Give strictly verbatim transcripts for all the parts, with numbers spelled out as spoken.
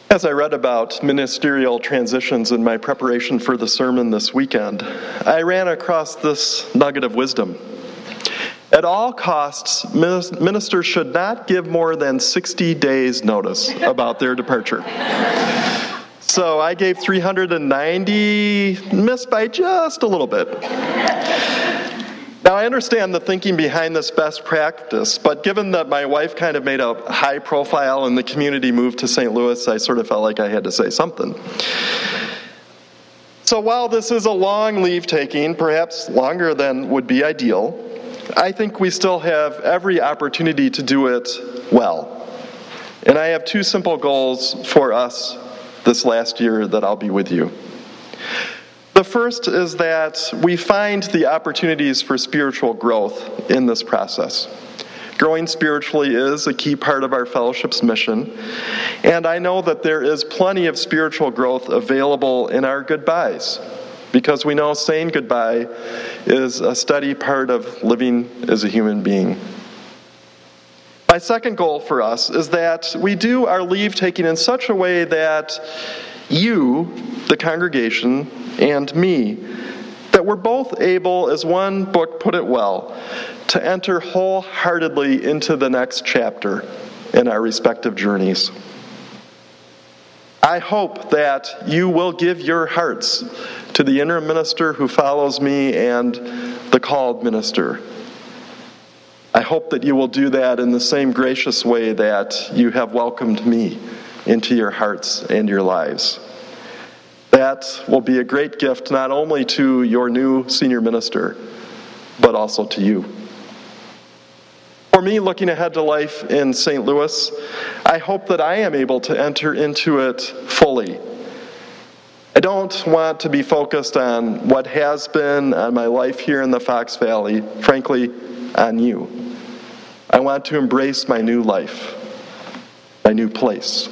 As I read about ministerial transitions in my preparation for the sermon this weekend, I ran across this nugget of wisdom. At all costs, ministers should not give more than sixty days notice about their departure. So I gave three hundred ninety, missed by just a little bit. Now, I understand the thinking behind this best practice, but given that my wife kind of made a high profile and the community moved to Saint Louis, I sort of felt like I had to say something. So while this is a long leave taking, perhaps longer than would be ideal, I think we still have every opportunity to do it well. And I have two simple goals for us this last year that I'll be with you. The first is that we find the opportunities for spiritual growth in this process. Growing spiritually is a key part of our fellowship's mission, and I know that there is plenty of spiritual growth available in our goodbyes, because we know saying goodbye is a steady part of living as a human being. My second goal for us is that we do our leave taking in such a way that you, the congregation, and me, that we're both able, as one book put it well, to enter wholeheartedly into the next chapter in our respective journeys. I hope that you will give your hearts to the interim minister who follows me and the called minister. I hope that you will do that in the same gracious way that you have welcomed me into your hearts and your lives. That will be a great gift not only to your new senior minister, but also to you. For me, looking ahead to life in Saint Louis, I hope that I am able to enter into it fully. I don't want to be focused on what has been, on my life here in the Fox Valley, frankly, on you. I want to embrace my new life, my new place.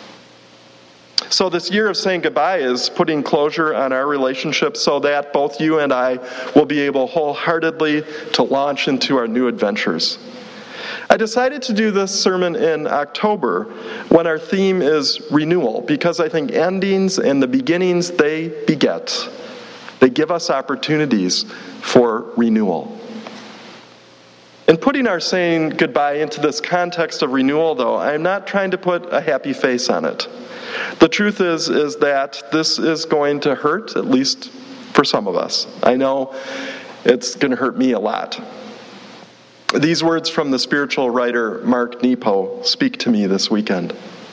So this year of saying goodbye is putting closure on our relationship so that both you and I will be able wholeheartedly to launch into our new adventures. I decided to do this sermon in October when our theme is renewal, because I think endings and the beginnings they beget. They give us opportunities for renewal. In putting our saying goodbye into this context of renewal, though, I'm not trying to put a happy face on it. The truth is, is that this is going to hurt, at least for some of us. I know it's going to hurt me a lot. These words from the spiritual writer Mark Nepo speak to me this weekend.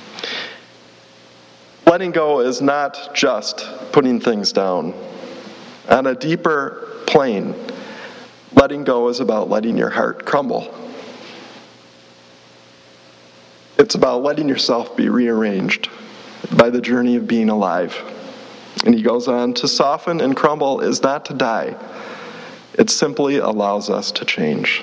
Letting go is not just putting things down. On a deeper plane, letting go is about letting your heart crumble. It's about letting yourself be rearranged by the journey of being alive. And he goes on, to soften and crumble is not to die. It simply allows us to change.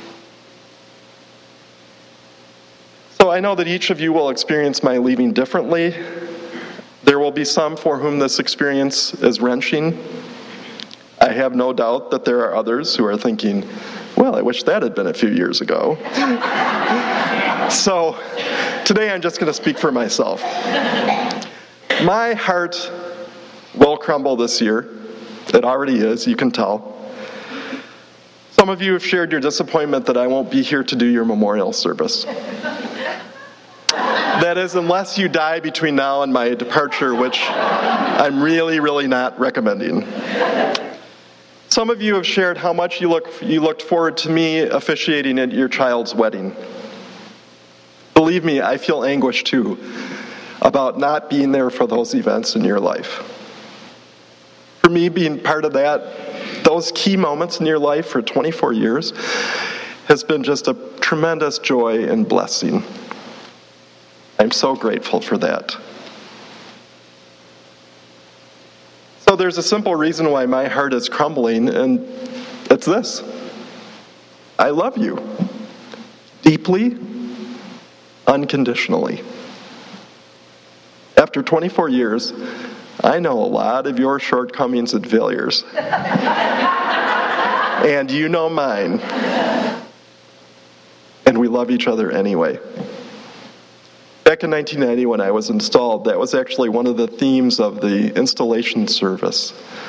So I know that each of you will experience my leaving differently. There will be some for whom this experience is wrenching. I have no doubt that there are others who are thinking, well, I wish that had been a few years ago. So today I'm just going to speak for myself. My heart will crumble this year. It already is, you can tell. Some of you have shared your disappointment that I won't be here to do your memorial service. That is, unless you die between now and my departure, which I'm really, really not recommending. Some of you have shared how much you look you looked forward to me officiating at your child's wedding. Believe me, I feel anguish too about not being there for those events in your life. For me, being part of that, those key moments in your life for twenty-four years has been just a tremendous joy and blessing. I'm so grateful for that. So there's a simple reason why my heart is crumbling, and it's this. I love you deeply, unconditionally. After twenty-four years, I know a lot of your shortcomings and failures. And you know mine. And we love each other anyway. Back in nineteen ninety when I was installed, that was actually one of the themes of the installation service.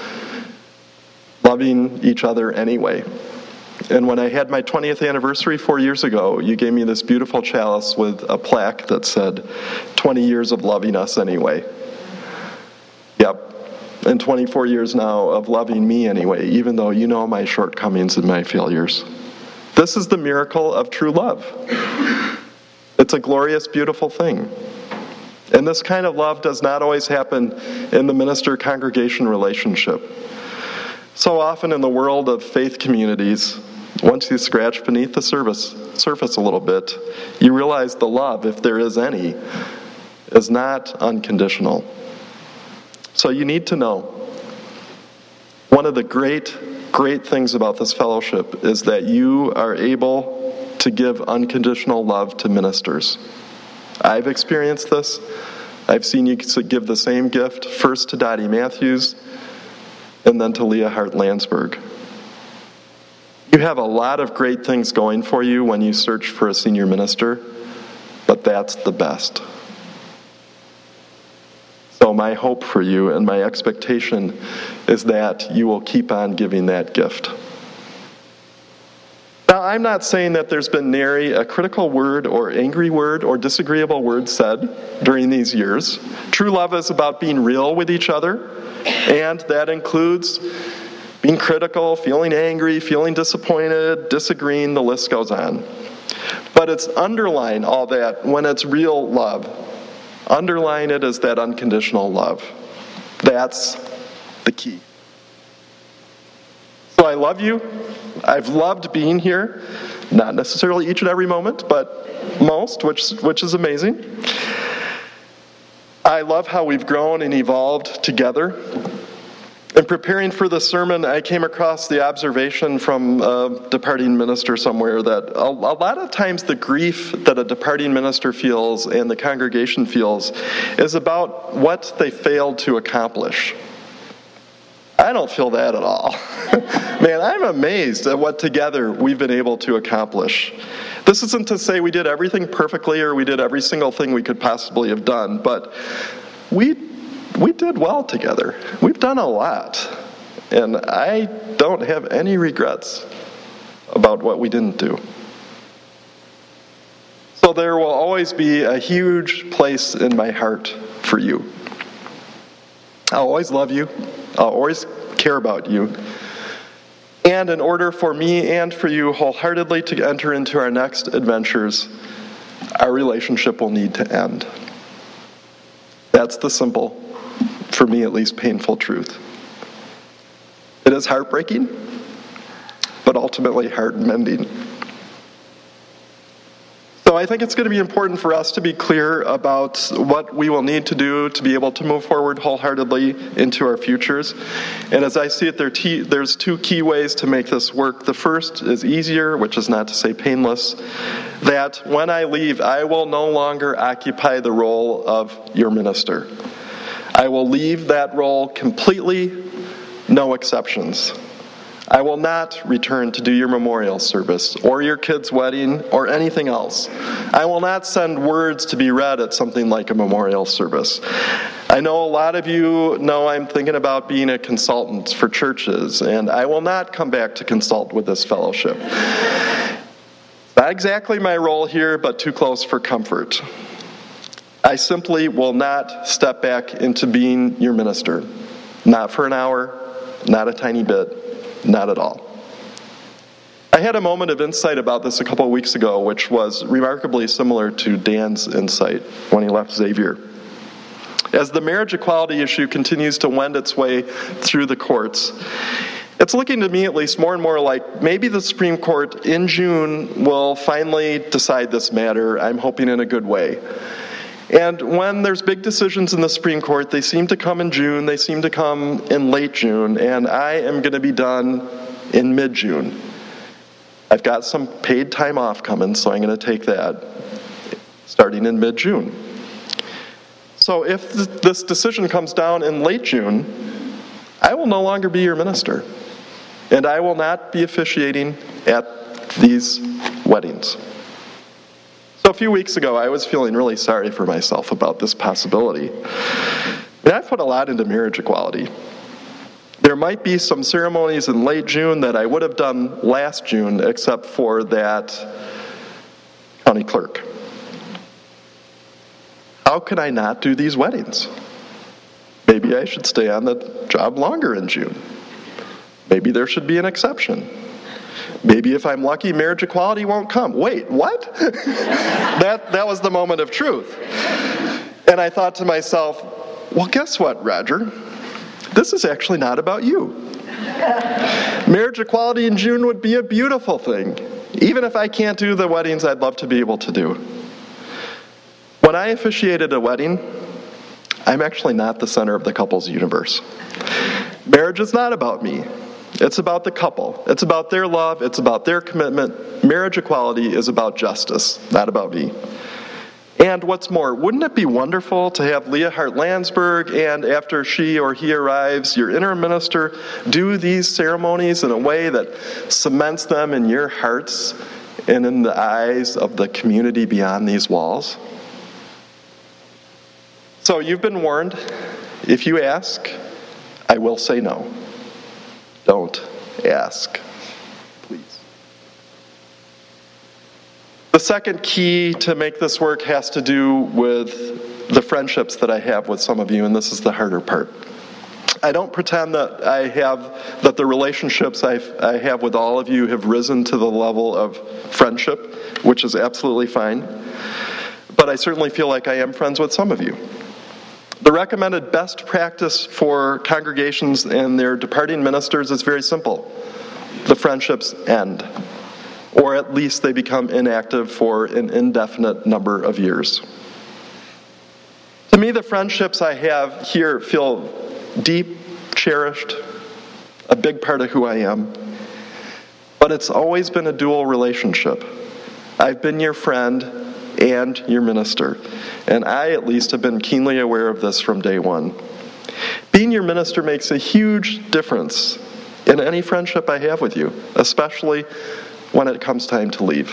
Loving each other anyway. And when I had my twentieth anniversary four years ago, you gave me this beautiful chalice with a plaque that said, twenty years of loving us anyway. Yep. And twenty-four years now of loving me anyway, even though you know my shortcomings and my failures. This is the miracle of true love. It's a glorious, beautiful thing. And this kind of love does not always happen in the minister-congregation relationship. So often in the world of faith communities, once you scratch beneath the surface, surface a little bit, you realize the love, if there is any, is not unconditional. So you need to know. One of the great, great things about this fellowship is that you are able to give unconditional love to ministers. I've experienced this. I've seen you give the same gift first to Dottie Matthews and then to Leah Hart Landsberg. You have a lot of great things going for you when you search for a senior minister, but that's the best. So my hope for you and my expectation is that you will keep on giving that gift. Now, I'm not saying that there's been nary a critical word or angry word or disagreeable word said during these years. True love is about being real with each other, and that includes being critical, feeling angry, feeling disappointed, disagreeing, the list goes on. But it's underlying all that when it's real love. Underlying it is that unconditional love. That's the key. So I love you. I've loved being here. Not necessarily each and every moment, but most, which which is amazing. I love how we've grown and evolved together. In preparing for this sermon, I came across the observation from a departing minister somewhere that a, a lot of times the grief that a departing minister feels and the congregation feels is about what they failed to accomplish. I don't feel that at all. Man, I'm amazed at what together we've been able to accomplish. This isn't to say we did everything perfectly or we did every single thing we could possibly have done, but we we did well together. We've done a lot. And I don't have any regrets about what we didn't do. So there will always be a huge place in my heart for you. I'll always love you. I'll always care about you. And in order for me and for you wholeheartedly to enter into our next adventures, our relationship will need to end. That's the simple, for me at least, painful truth. It is heartbreaking, but ultimately heart-mending. So I think it's going to be important for us to be clear about what we will need to do to be able to move forward wholeheartedly into our futures. And as I see it, there te- there's two key ways to make this work. The first is easier, which is not to say painless, that when I leave, I will no longer occupy the role of your minister. I will leave that role completely, no exceptions. I will not return to do your memorial service or your kid's wedding or anything else. I will not send words to be read at something like a memorial service. I know a lot of you know I'm thinking about being a consultant for churches, and I will not come back to consult with this fellowship. Not exactly my role here, but too close for comfort. I simply will not step back into being your minister. Not for an hour, not a tiny bit. Not at all. I had a moment of insight about this a couple of weeks ago, which was remarkably similar to Dan's insight when he left Xavier. As the marriage equality issue continues to wend its way through the courts, it's looking to me at least more and more like maybe the Supreme Court in June will finally decide this matter, I'm hoping in a good way. And when there's big decisions in the Supreme Court, they seem to come in June, they seem to come in late June, and I am going to be done in mid-June. I've got some paid time off coming, so I'm going to take that starting in mid-June. So if th- this decision comes down in late June, I will no longer be your minister, and I will not be officiating at these weddings. So a few weeks ago, I was feeling really sorry for myself about this possibility. And I've put a lot into marriage equality. There might be some ceremonies in late June that I would have done last June, except for that county clerk. How can I not do these weddings? Maybe I should stay on the job longer in June. Maybe there should be an exception. Maybe if I'm lucky, marriage equality won't come. Wait, what? that, that was the moment of truth. And I thought to myself, well, guess what, Roger? This is actually not about you. Marriage equality in June would be a beautiful thing. Even if I can't do the weddings I'd love to be able to do. When I officiated a wedding, I'm actually not the center of the couple's universe. Marriage is not about me. It's about the couple. It's about their love. It's about their commitment. Marriage equality is about justice, not about me. And what's more, wouldn't it be wonderful to have Leah Hart-Landsberg and after she or he arrives, your interim minister, do these ceremonies in a way that cements them in your hearts and in the eyes of the community beyond these walls? So you've been warned. If you ask, I will say no. Don't ask, please. The second key to make this work has to do with the friendships that I have with some of you, and this is the harder part. I don't pretend that I have that the relationships I've, I have with all of you have risen to the level of friendship, which is absolutely fine. But I certainly feel like I am friends with some of you. The recommended best practice for congregations and their departing ministers is very simple. The friendships end, or at least they become inactive for an indefinite number of years. To me, the friendships I have here feel deep, cherished, a big part of who I am. But it's always been a dual relationship. I've been your friend and your minister. And I, at least, have been keenly aware of this from day one. Being your minister makes a huge difference in any friendship I have with you, especially when it comes time to leave.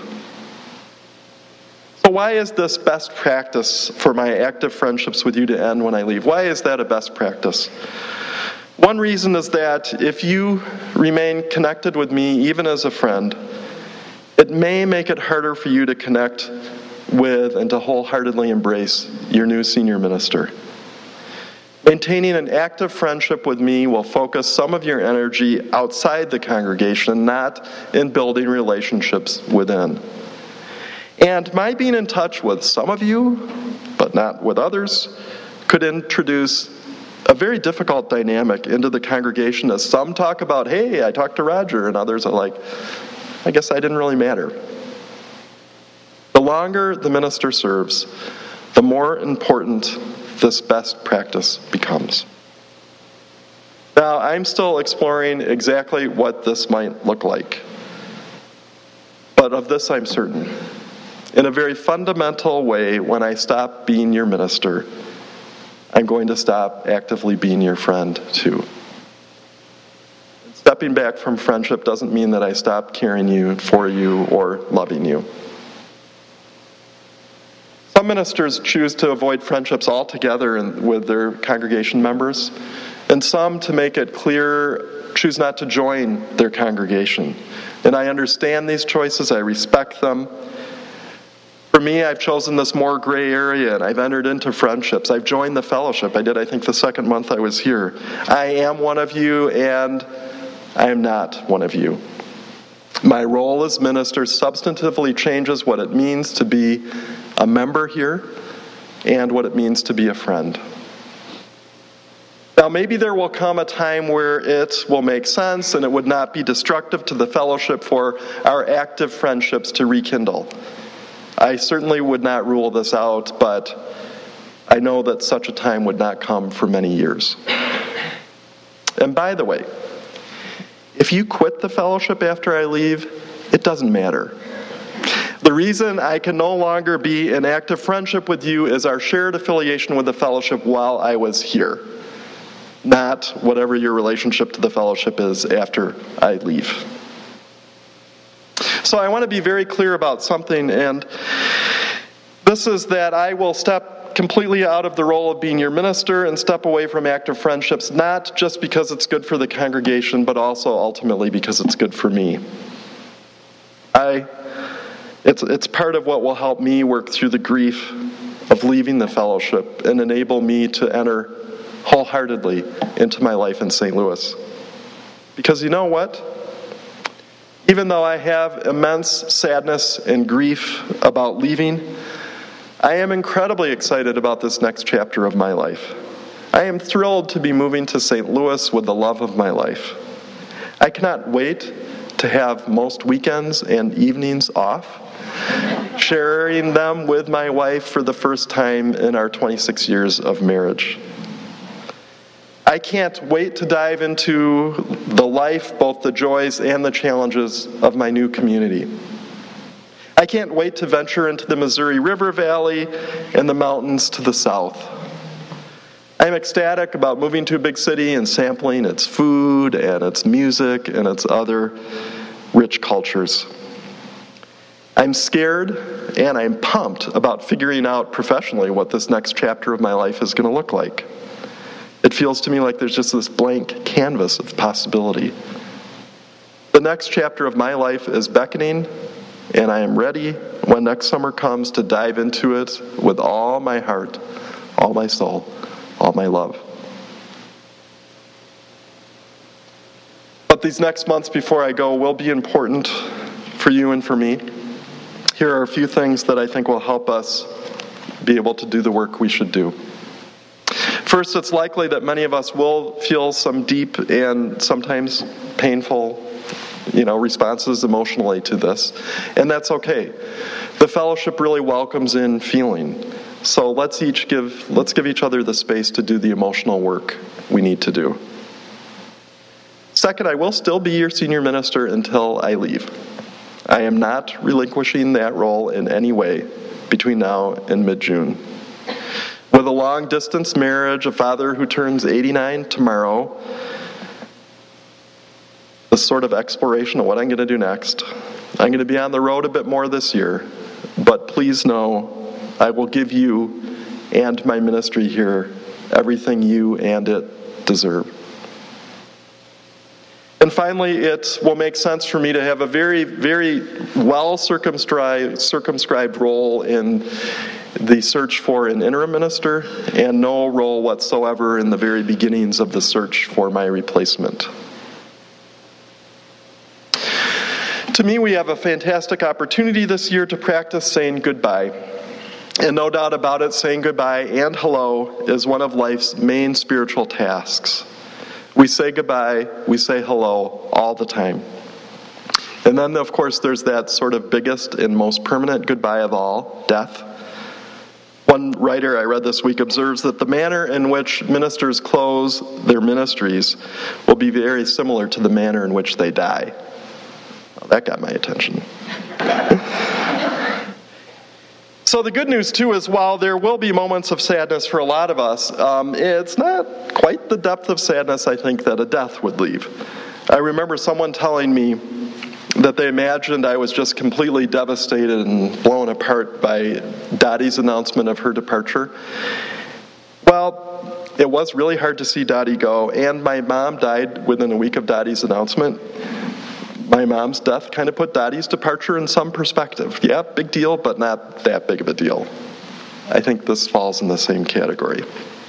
So why is this best practice for my active friendships with you to end when I leave? Why is that a best practice? One reason is that if you remain connected with me, even as a friend, it may make it harder for you to connect with and to wholeheartedly embrace your new senior minister. Maintaining an active friendship with me will focus some of your energy outside the congregation, not in building relationships within. And my being in touch with some of you, but not with others, could introduce a very difficult dynamic into the congregation as some talk about, hey, I talked to Roger, and others are like, I guess I didn't really matter. The longer the minister serves, the more important this best practice becomes. Now, I'm still exploring exactly what this might look like. But of this I'm certain. In a very fundamental way, when I stop being your minister, I'm going to stop actively being your friend too. Stepping back from friendship doesn't mean that I stop caring you, for you, or loving you. Some ministers choose to avoid friendships altogether with their congregation members, and some, to make it clear, choose not to join their congregation. And I understand these choices, I respect them. For me, I've chosen this more gray area, and I've entered into friendships. I've joined the fellowship. I did, I think, the second month I was here. I am one of you, and I am not one of you. My role as minister substantively changes what it means to be a member here and what it means to be a friend. Now, maybe there will come a time where it will make sense and it would not be destructive to the fellowship for our active friendships to rekindle. I certainly would not rule this out, but I know that such a time would not come for many years. And by the way, if you quit the fellowship after I leave, it doesn't matter. The reason I can no longer be in active friendship with you is our shared affiliation with the fellowship while I was here, not whatever your relationship to the fellowship is after I leave. So I want to be very clear about something, and This is that I will step completely out of the role of being your minister and step away from active friendships, not just because it's good for the congregation, but also ultimately because it's good for me. I, it's, it's part of what will help me work through the grief of leaving the fellowship and enable me to enter wholeheartedly into my life in Saint Louis. Because you know what? Even though I have immense sadness and grief about leaving, I am incredibly excited about this next chapter of my life. I am thrilled to be moving to Saint Louis with the love of my life. I cannot wait to have most weekends and evenings off, sharing them with my wife for the first time in our twenty-six years of marriage. I can't wait to dive into the life, both the joys and the challenges of my new community. I can't wait to venture into the Missouri River Valley and the mountains to the south. I'm ecstatic about moving to a big city and sampling its food and its music and its other rich cultures. I'm scared and I'm pumped about figuring out professionally what this next chapter of my life is going to look like. It feels to me like there's just this blank canvas of possibility. The next chapter of my life is beckoning, and I am ready when next summer comes to dive into it with all my heart, all my soul, all my love. But these next months before I go will be important for you and for me. Here are a few things that I think will help us be able to do the work we should do. First, it's likely that many of us will feel some deep and sometimes painful, you know, responses emotionally to this, and that's okay. The fellowship really welcomes in feeling, so let's each give let's give each other the space to do the emotional work we need to do. Second, I will still be your senior minister until I leave. I am not relinquishing that role in any way between now and mid-June. With a long-distance marriage, a father who turns eighty-nine tomorrow, the sort of exploration of what I'm going to do next. I'm going to be on the road a bit more this year, but please know I will give you and my ministry here everything you and it deserve. And finally, it will make sense for me to have a very, very well circumscribed, circumscribed role in the search for an interim minister and no role whatsoever in the very beginnings of the search for my replacement. To me, we have a fantastic opportunity this year to practice saying goodbye. And no doubt about it, saying goodbye and hello is one of life's main spiritual tasks. We say goodbye, we say hello all the time. And then, of course, there's that sort of biggest and most permanent goodbye of all, death. One writer I read this week observes that the manner in which ministers close their ministries will be very similar to the manner in which they die. Well, that got my attention. So the good news, too, is while there will be moments of sadness for a lot of us, um, it's not quite the depth of sadness, I think, that a death would leave. I remember someone telling me that they imagined I was just completely devastated and blown apart by Dottie's announcement of her departure. Well, it was really hard to see Dottie go, and my mom died within a week of Dottie's announcement. My mom's death kind of put Dottie's departure in some perspective. Yeah, big deal, but not that big of a deal. I think this falls in the same category.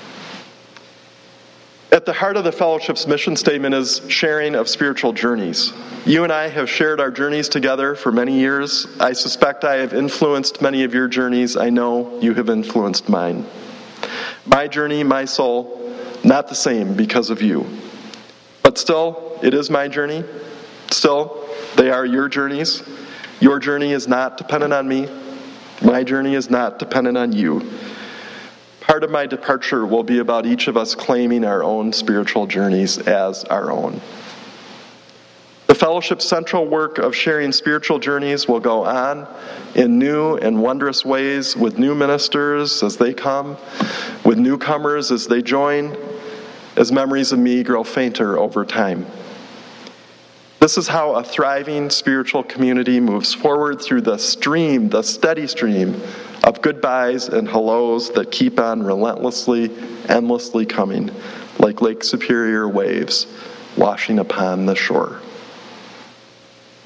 At the heart of the fellowship's mission statement is sharing of spiritual journeys. You and I have shared our journeys together for many years. I suspect I have influenced many of your journeys. I know you have influenced mine. My journey, my soul, not the same because of you. But still, it is my journey. Still, they are your journeys. Your journey is not dependent on me. My journey is not dependent on you. Part of my departure will be about each of us claiming our own spiritual journeys as our own. The fellowship's central work of sharing spiritual journeys will go on in new and wondrous ways with new ministers as they come, with newcomers as they join, as memories of me grow fainter over time. This is how a thriving spiritual community moves forward through the stream, the steady stream of goodbyes and hellos that keep on relentlessly, endlessly coming, like Lake Superior waves washing upon the shore.